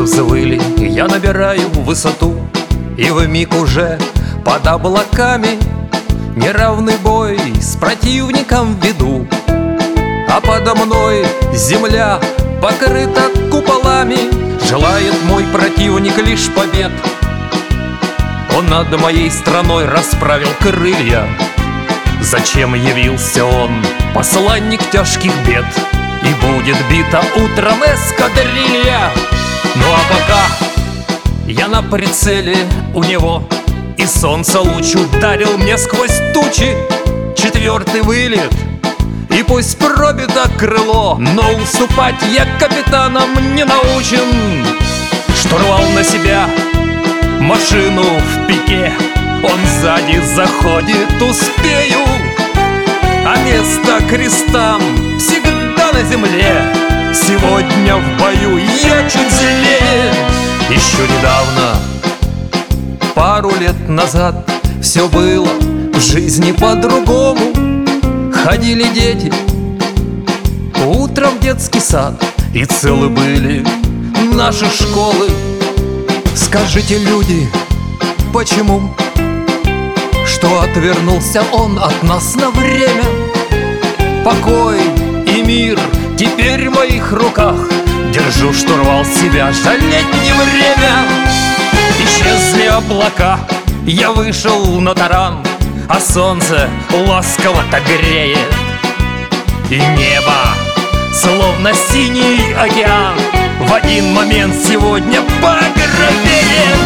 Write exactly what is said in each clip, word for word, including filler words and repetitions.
взвыли, я набираю высоту, и вмиг уже под облаками неравный бой с противником веду. А подо мной земля покрыта куполами, желает мой противник лишь побед. Он над моей страной расправил крылья. Зачем явился он, посланник тяжких бед? И будет бита утром эскадрилья. Ну а пока я на прицеле у него, и солнце луч ударил мне сквозь тучи. Четвертый вылет, и пусть пробито крыло, но уступать я капитанам не научен. Штурвал на себя, машину в пике, он сзади заходит, успею. А место крестам всегда на земле, сегодня в бою я чуть сильнее. Еще недавно, пару лет назад, все было в жизни по-другому. Ходили дети утром в детский сад, и целы были наши школы. Скажите, люди, почему? Что отвернулся он от нас на время? Покой и мир теперь в моих руках, держу штурвал себя, жалеть не время. Исчезли облака, я вышел на таран, а солнце ласково-то греет, и небо, словно синий океан, в один момент сегодня багровеет.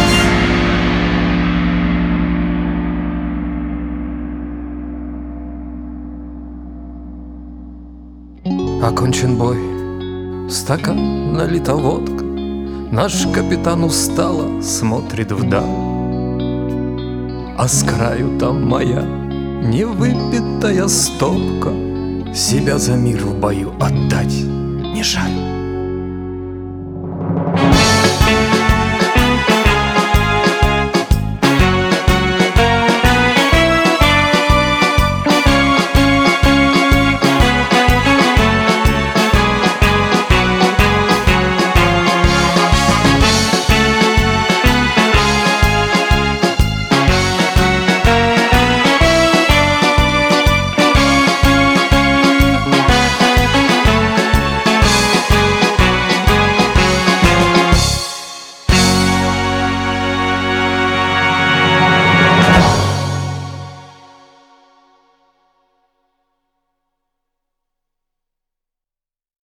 Окончен бой, стакан налита водка, наш капитан устало смотрит вдаль. А с краю там моя невыпитая стопка, себя за мир в бою отдать не жаль.